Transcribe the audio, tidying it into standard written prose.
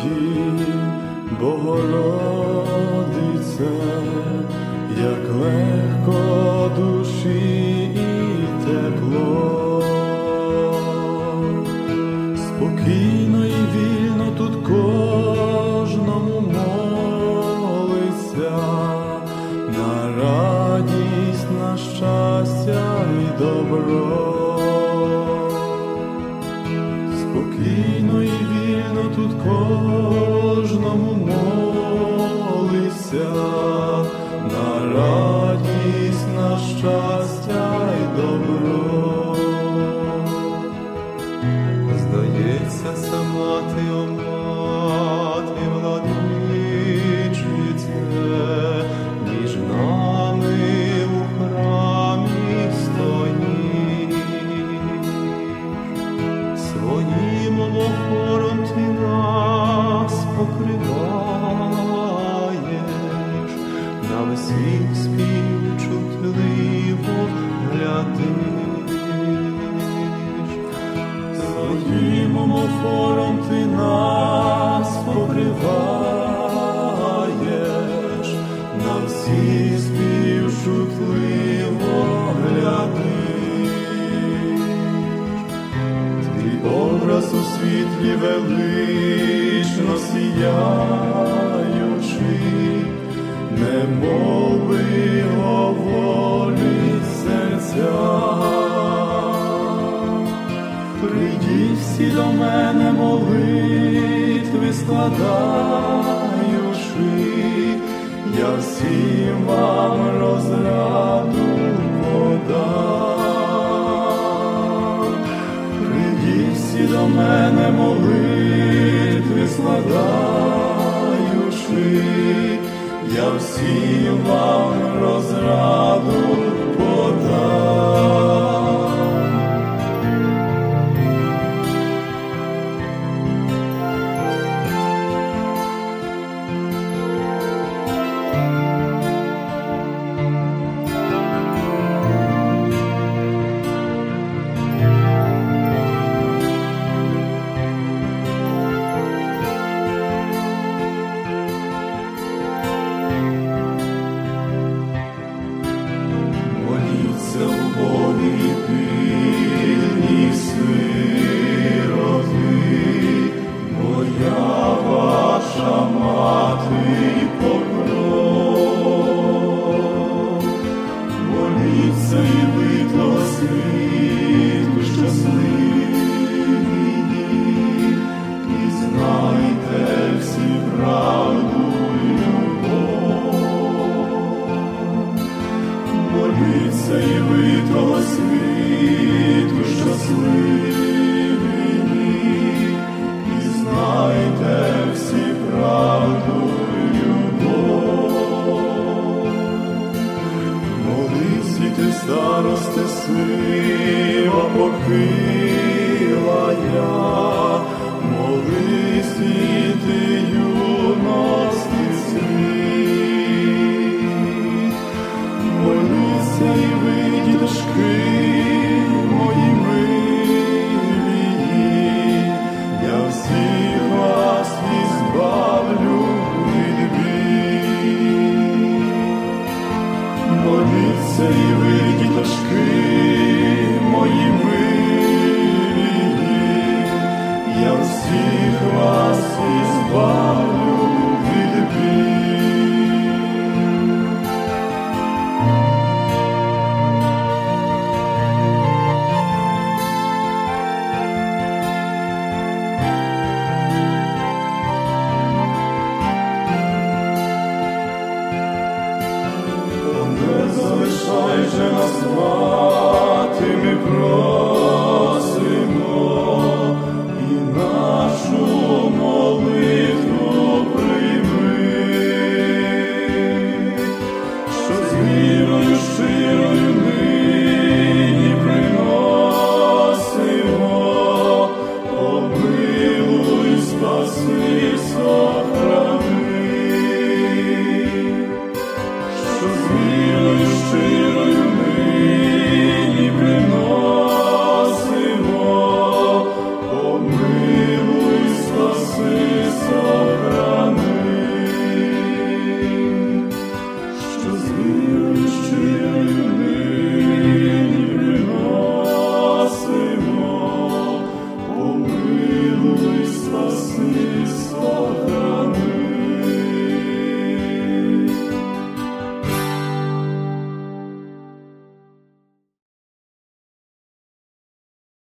Богородице, як легко душі і тепло, спокійно і вільно тут кожному молиться, на радість, на щастя і добро. Спокійно і вільно тут кожному молиться, на радість, на щастя й добро. Здається, сама ти, о мати владичице, між нами у храмі стоїш. Своїм омофором ти нас покриваєш, на всіх співчутливо глядиш. Своїм омофором ти нас покриваєш, на всіх співчутливо глядиш. Твій образ у світлі велично сіяючий, немови говорить серця. Прийдіть всі до мене, молитви складаючи, я всім вам розраду подам. Прийдіть всі до мене, молитви складаючи, я всім вам розраду подам. Моліться в Богі бідні сироти, моя ваша мати й покров. Моліться і ви того світу щасливі, пізнайте всі правду й любов. Моліться і ви того світу щасливі, пізнайте всі правду й любов. Молись і ти, старости, сива похилая, молись і ти, юності світ. Моліться і ви, діточки мої милі, я всіх вас ізбавлю від бід. Моліться і ви, діточки мої милі, я всіх вас ізбавлю від бід. Не залишай же нас, мати, ми просимо, і нашу молитву прийми, що з вірою щиро